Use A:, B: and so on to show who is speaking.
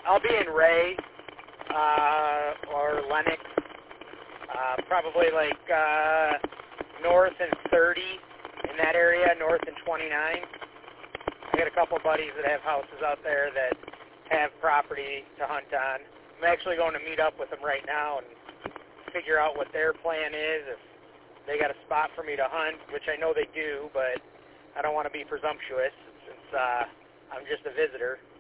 A: I'll be in Ray or Lennox, probably like north and 30 in that area, north and 29. I got a couple buddies that have houses out there that have property to hunt on. I'm actually going to meet up with them right now and figure out what their plan is, if they got a spot for me to hunt, which I know they do, but I don't want to be presumptuous since I'm just a visitor.